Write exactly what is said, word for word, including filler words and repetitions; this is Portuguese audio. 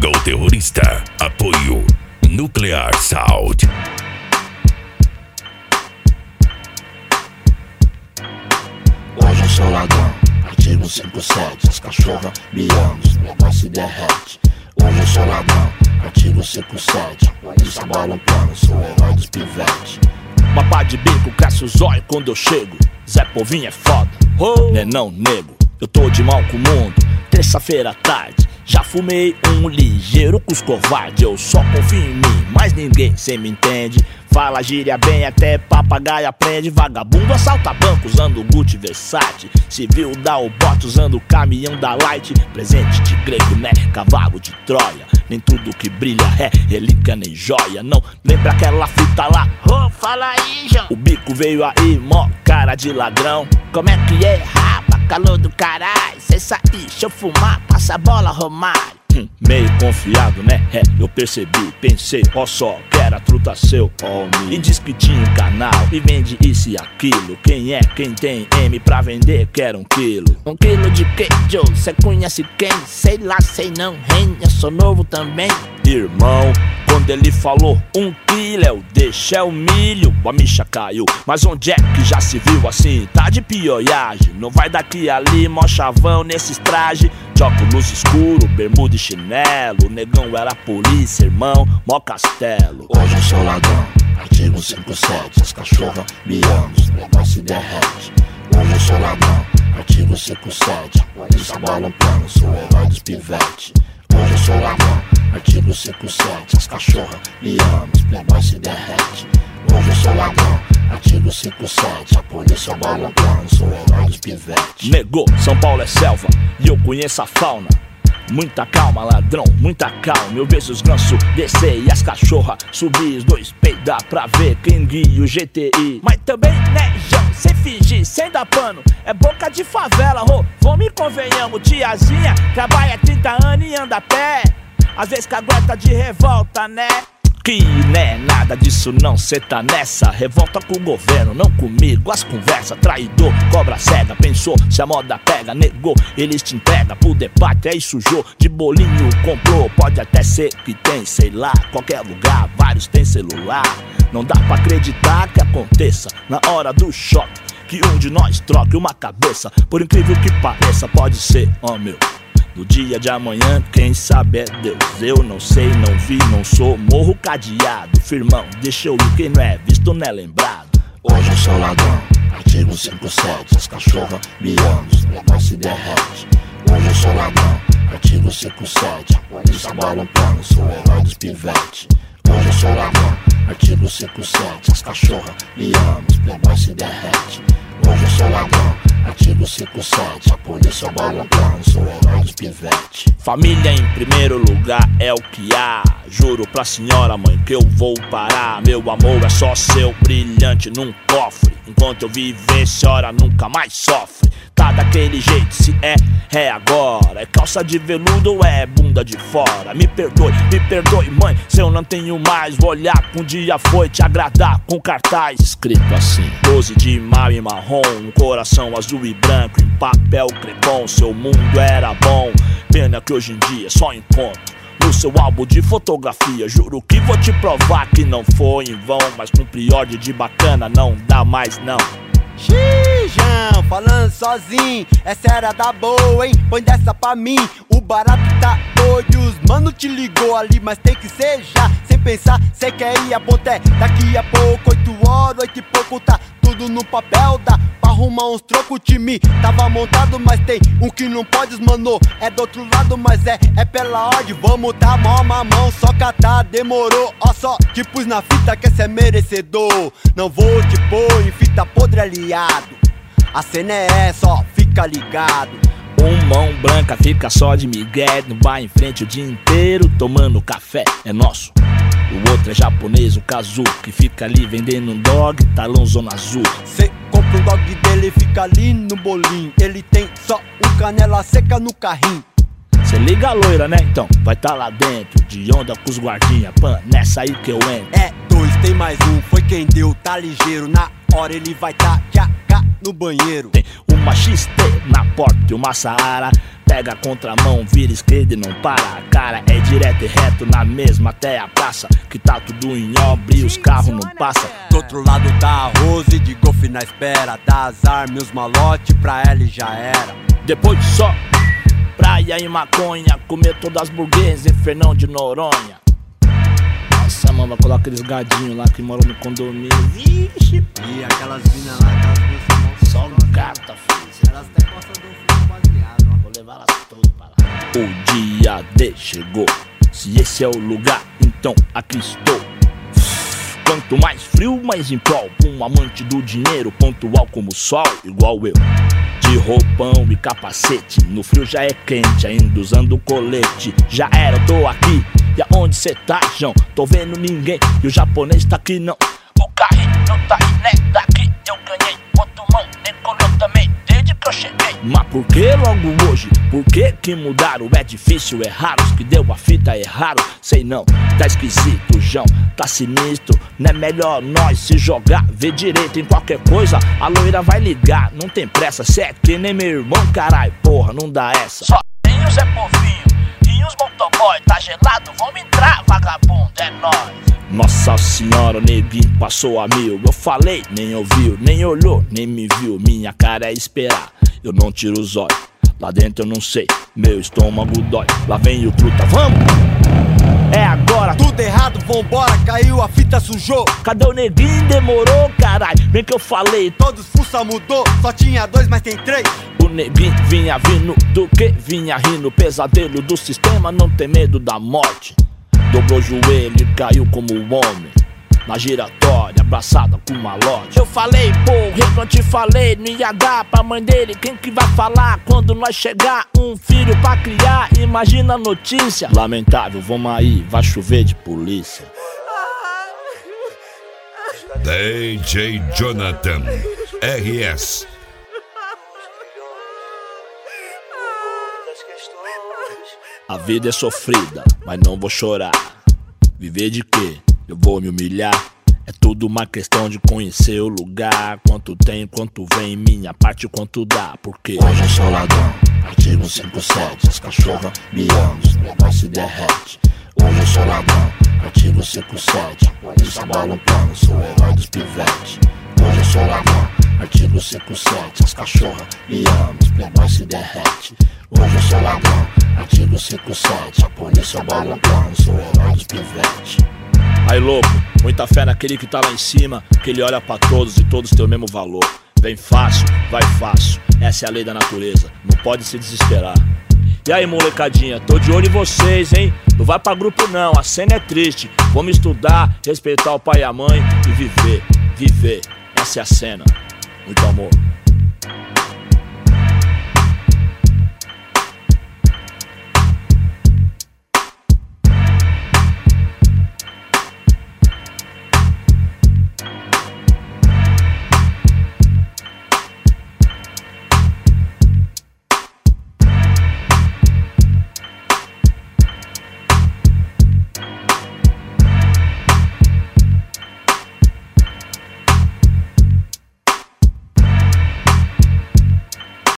Go Terrorista. Apoio Nuclear Sound. Hoje eu sou ladrão, artigo cinquenta e sete. As cachorras me amam, os negócios se derrete. Hoje eu sou ladrão, artigo cinquenta e sete. Polícia bola um plano, sou o herói dos pivetes. Uma pá de bico, cresce os olhos quando eu chego. Zé Povinho é foda, oh. Né não, nego, eu tô de mal com o mundo. Terça-feira à tarde, já fumei um ligeiro com os covardes. Eu só confio em mim, mas ninguém cê me entende. Fala gíria bem, até papagaio aprende. Vagabundo assalta banco usando Gucci Versace. Civil dá o bote usando o caminhão da Light. Presente de grego, né? Cavalo de Troia. Nem tudo que brilha é relíquia nem joia. Não lembra aquela fita lá? Oh, fala aí, João. O bico veio aí, mó cara de ladrão. Como é que é, rapa? Calor do caralho. Cê sair, deixa eu fumar, passa a bola, Romário. Hum, meio confiado, né? É, eu percebi, pensei, ó só, que era truta seu, ó me. E diz que tinha um canal e vende isso e aquilo. Quem é, quem tem M pra vender, quer um quilo. Um quilo de queijo, cê conhece quem? Sei lá, sei não, hein, eu sou novo também. Irmão, quando ele falou um quilo, eu deixei o milho, a micha caiu. Mas onde é que já se viu assim? Tá de pioiagem, não vai daqui ali, mó chavão nesses trajes. De óculos escuro, bermuda e chinelo. O negão era polícia, irmão, mó castelo. Hoje eu sou ladrão, artigo cinquenta e sete. As cachorras me amam, os negócios se derrete. Hoje eu sou ladrão, artigo cinquenta e sete. Polícia bola um plano, sou o herói dos pivetes. Hoje eu sou ladrão, artigo cinquenta e sete. As cachorras me amam, os playboys se derrete. Hoje eu sou ladrão, artigo cinquenta e sete. A polícia bola um plano, sou o herói dos pivetes. Negou, São Paulo é selva e eu conheço a fauna. Muita calma, ladrão, muita calma. Eu vejo os gansos descer e as cachorras subir. Os dois peidar pra ver quem guia o G T I. Mas também, né, João, sem fingir, sem dar pano. É boca de favela, ô, vamos e convenhamos. Tiazinha trabalha trinta anos e anda a pé. Às vezes cagueta de revolta, né? Que né, nada disso não, cê tá nessa. Revolta com o governo, não comigo. As conversas, traidor, cobra cega. Pensou, se a moda pega, negou. Eles te entregam pro debate, aí sujou. De bolinho comprou, pode até ser que tem, sei lá. Qualquer lugar, vários tem celular. Não dá pra acreditar que aconteça na hora do choque que um de nós troque uma cabeça. Por incrível que pareça, pode ser, ó meu. No dia de amanhã, quem sabe é Deus. Eu não sei, não vi, não sou. Morro cadeado, firmão, deixa eu ir. Quem não é visto não é lembrado. Hoje eu sou ladrão, artigo cinquenta e sete. As cachorras me amam, os negócios se derrete. Hoje eu sou ladrão, artigo cinquenta e sete. A polícia bola um plano, sou o herói dos pivetes. Hoje eu sou ladrão, artigo cinquenta e sete. As cachorras me amam, os playboys se derrete. Hoje eu sou ladrão, artigo cinquenta e sete. A polícia bola um plano, sou o herói dos pivetes. Família em primeiro lugar é o que há. Juro pra senhora mãe que eu vou parar. Meu amor é só seu, brilhante num cofre. Enquanto eu viver, senhora nunca mais sofre. Tá daquele jeito, se é, é agora. É calça de veludo ou é bunda de fora? Me perdoe, me perdoe mãe, se eu não tenho mais. Vou olhar que um dia foi te agradar com cartaz escrito assim: doze de maio em marrom, um coração azul e branco em papel crepom. Seu mundo era bom, pena que hoje em dia só encontro no seu álbum de fotografia. Juro que vou te provar que não foi em vão. Mas com prior de bacana não dá mais não. Xijão, falando sozinho, essa era da boa, hein? Põe dessa pra mim, o barato tá doido. Os mano te ligou ali, mas tem que ser já. Sem pensar, cê quer ir a ponté. Daqui a pouco, oito horas, oito e pouco, tá tudo no papel. Dá pra arrumar uns trocos, o time tava montado. Mas tem um que não pode, mano, é do outro lado. Mas é, é pela ordem, vamos dar mó mamão. Só catar, demorou, ó só te pus na fita que cê é merecedor. Não vou te pôr em fita podre aliado. A cena é essa, ó, fica ligado. Um mão branca fica só de migué, não vai em frente o dia inteiro tomando café, é nosso. O outro é japonês, o Kazu, que fica ali vendendo um dog, talão zona azul. Cê compra um dog dele, fica ali no bolinho. Ele tem só um canela seca no carrinho. Cê liga a loira, né? Então vai tá lá dentro, de onda com os guardinha. Pan, nessa aí que eu entro. É dois, tem mais um, foi quem deu, tá ligeiro. Na hora ele vai tá, tchaca, no banheiro. Tem uma uma X T na porta e uma Saara. Pega a contramão, vira esquerda e não para. A cara é direto e reto na mesma até a praça, que tá tudo em obra e os carros não passam. Do outro lado da Rose, de golfe na espera. Das armas, os malote, pra ela já era. Depois só praia e maconha, comer todas as burguesas em Fernão de Noronha. Nossa, mano, vai colocar aqueles gadinhos lá que moram no condomínio. Vixe, e aquelas minas lá, aquelas minas só gata, filho. Elas até gostam do filho baseado, ó. Vou levar elas todas pra lá. O dia D chegou. Se esse é o lugar, então aqui estou. Quanto mais frio, mais em prol. Um amante do dinheiro, pontual como o sol, igual eu. De roupão e capacete, no frio já é quente, ainda usando colete. Já era, eu tô aqui, e aonde cê tá, João? Tô vendo ninguém, e o japonês tá aqui não. O carrinho tá aí, né? Daqui eu ganhei, outro mão, decolou também, desde que eu cheguei. Mas por que logo hoje? Por que que mudaram? É difícil, é raro, os que deu a fita erraram. Sei não, tá esquisito, João, tá sinistro. Não é melhor nós se jogar, ver direito em qualquer coisa. A loira vai ligar, não tem pressa, cê é que nem meu irmão, carai, porra, não dá essa. Só tem o Zé Povinho e os motoboy, tá gelado, vamos entrar, vagabundo, é nóis. Nossa senhora, o neguinho passou a mil. Eu falei, nem ouviu, nem olhou, nem me viu. Minha cara é esperar, eu não tiro os olhos. Lá dentro eu não sei, meu estômago dói. Lá vem o truta, vamos! É agora, tudo errado, vambora, caiu, a fita sujou. Cadê o neguinho? Demorou, caralho. Bem que eu falei, todos fuça mudou, só tinha dois, mas tem três. O neguinho vinha vindo, do que vinha rindo. Pesadelo do sistema, não tem medo da morte. Dobrou o joelho e caiu como um homem na giratória, abraçada com malote. Eu falei, porra, eu não te falei, não ia dar pra mãe dele. Quem que vai falar quando nós chegar? Um filho pra criar, imagina a notícia. Lamentável, vamos aí, vai chover de polícia. D J Jonathan R S. A vida é sofrida, mas não vou chorar. Viver de quê? Eu vou me humilhar. É tudo uma questão de conhecer o lugar. Quanto tem, quanto vem, minha parte, quanto dá. Porque hoje eu sou ladrão, artigo cinquenta e sete. As cachorras me amam, os negócios se derrete. Hoje eu sou ladrão, artigo cinquenta e sete. A polícia bola um pano, sou o herói dos pivetes. Hoje eu sou ladrão, artigo cinquenta e sete. As cachorras me amam, os negócios se derrete. Hoje eu sou ladrão, artigo cinquenta e sete. A polícia bola um pano, sou o herói dos pivetes. Aí louco, muita fé naquele que tá lá em cima, que ele olha pra todos e todos têm o mesmo valor. Vem fácil, vai fácil, essa é a lei da natureza, não pode se desesperar. E aí molecadinha, tô de olho em vocês, hein? Não vai pra grupo não, a cena é triste. Vamos estudar, respeitar o pai e a mãe e viver, viver, essa é a cena. Muito amor.